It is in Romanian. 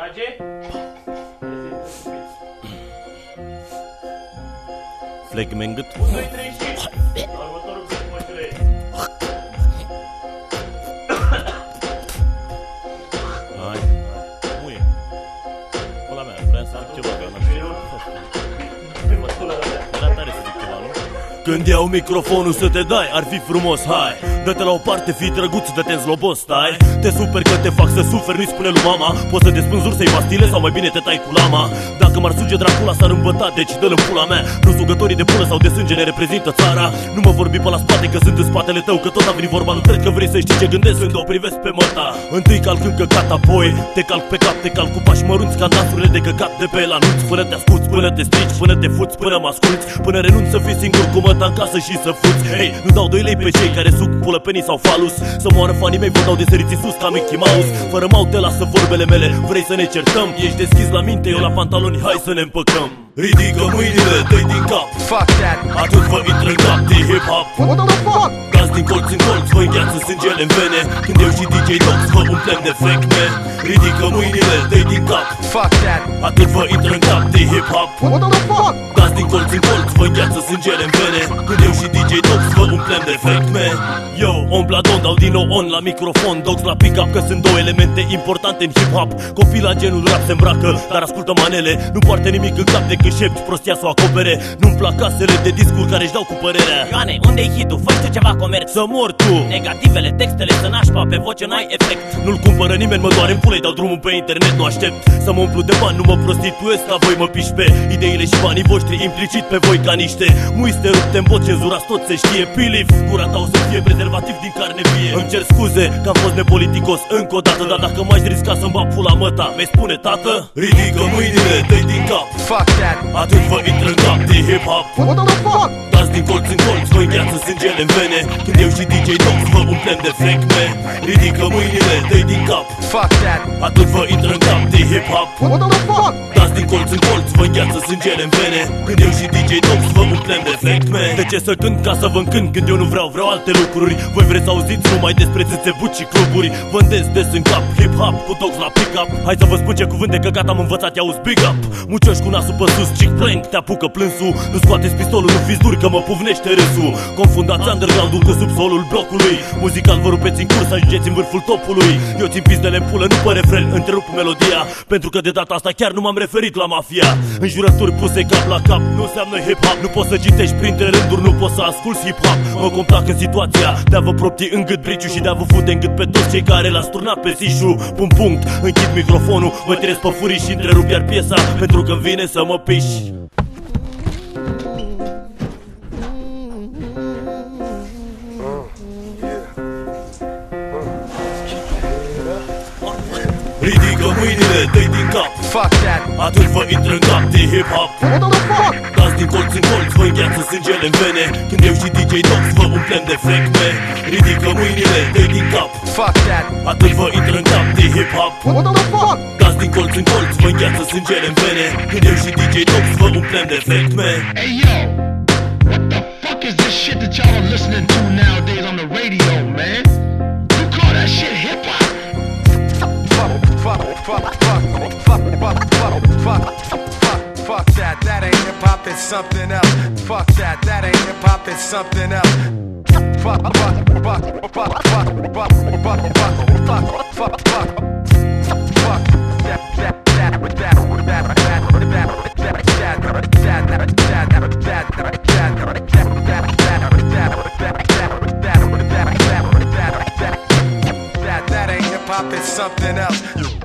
Trage. Flegme în gât. 1, 2, 3 și... La următorul grup, mășule. Hai. Muie. Pula mea, vreau să zic ceva, că n-am era tare să zic ceva, nu? Când iau microfonul să te dai, ar fi frumos, hai. Dă-te la o parte, fii drăguț, dă-te în zlobos, stai. Te super că te fac să suferi, nu-i spune lui mama. Poți să te spânzuri, să-i pastile sau mai bine te tai cu lama. Dacă m-ar suge Dracula s-ar îmbăta, deci dă-l în pula mea. Nu sugătorii de pulă sau de sânge ne reprezintă țara. Nu mă vorbi pe la spate că sunt în spatele tău, că tot a venit vorba. Nu cred că vrei să știi ce gândesc când o privesc pe măta. Întâi calc în căcat, apoi te calc pe cap, te calc cu pași mărunți ca dansurile de căcat de pe la anunț. Până te asculți, până te strici, până te fuți, până mă asculți, până renunți să fii singur cu măta în casă și să fuți. Hei, nu dau 2 lei pe cei care suc pulăpenii sau falus. Să moară fanii mei, vă dau de săriți sus ca Mickey Mouse. Fără mau te lasă vorbele mele, vrei să ne certăm? Ești deschis la minte, eu la pantaloni, hai să ne împăcăm. Ridică mâinile, dă-i din cap. Fuck that. Atunci vă intră în cap de hip-hop. What the fuck? Dați din colț în colț, vă îngheață sângele în vene. Când eu și DJ Dox vă umplem de fecme. Ridică mâinile, dă-i din cap. Fuck that. Atunci vă intră în cap de hip-hop. What the fuck? Dați din colț în colț, vă îngheață sângele în vene. Când eu și DJ Dox vă umplem de fecme. Yo, on Bladon, dau din nou on la microfon. Dox la pick-up, că sunt 2 elemente importante în hip-hop. Copii la genul rap se îmbracă, dar ascultă manele. Nu poartă nimic în cap decât șepci, prostia să o acopere. Nu-mi plac casele de discuri care își dau cu părerea. Ioane, unde-i hitul? Fă tu ceva comerț. Să mor tu! Negativele, textele, să nașpa, pe voce n-ai efect. Nu-l cumpără nimeni, mă doare în pulei, dau drumul pe internet, nu aștept să mă umplu de bani, nu mă prostituez ca voi mă piși pe ideile și banii voștri, implicit pe voi ca niște muiste rupte în bot, cenzurați tot se știe. Pilif, gura ta o să fie prezervativ din carne vie. Îmi cer scuze că am fost nepoliticos încă o dată, dar dacă m-aș risca să-mi bag pula măta, mi-ai spune tată? Ridică mâinile, dă-i din cap. Fuck that. Atunci vă intră în cap de hip-hop. What the fuck? Dați din colț în colț, vă îngheață sângele în vene. Când eu și DJ Dox vă umplem de fecme. Ridică mâinile, dă-i din cap. Fuck that. Atunci vă intră în cap de hip-hop. What the fuck? Dați din colț în colț, vă îngheață sângele în vene. Când eu și DJ Dox vă umplem de fecme. De ce să cânt ca să vă încânt când eu nu vreau alte lucruri? Voi vreți să auziți numai despre țâțebuci și cluburi. Vândesc des în cap, hip-hop cu Dox la pick-up. Hai să vă spun ce cuvânt de căcat am învățat, i-auzi big up. Mucioși cu nasul pe sus, chick blank, te apucă plânsul. Nu scoateți pistolul, nu fiți duri că mă pufnește râsul. Confundați underground-ul cu subsolul blocului. Muzical vă rupeți în curs, ajungeți în vârful topului. Eu țin pizdele în pulă, nu pe refren, întrerup melodia. Pentru că de data asta chiar nu m-am referit la mafia. Înjurături puse cap la cap nu înseamnă hip-hop. Nu poți să citești printre rânduri, nu poți să asculti hip-hop. Mă complac în situația de a vă propti în gât briciu și de a vă fute în gât pe toți cei care l-a sturnat pe Sișu. Pun punct, închid microfonul, mă tirez pe furii și întrerup iar piesa, pentru că vine să mă piși. Ridică mâinile, dă-i din cap. Fuck that. Atunci vă intră în cap de hip-hop. What the fuck? Dați din colț în colț, vă îngheață sângele în vene. Când eu și DJ Dox vă umplem de fecme. Ridică mâinile, dă-i din cap. Fuck that. Atunci vă intră în cap de hip-hop. What the fuck? Dați din colț în colț, vă îngheață sângele în vene. Când eu și DJ Dox vă umplem de fecme. Hey yo, what the fuck is this shit that y'all are listening to nowadays on the radio, man? You call that shit hip hop? Fuck that, that ain't hip hop, it's something else. Fuck that, that ain't hip hop, it's something else. That ain't hip hop, it's something else.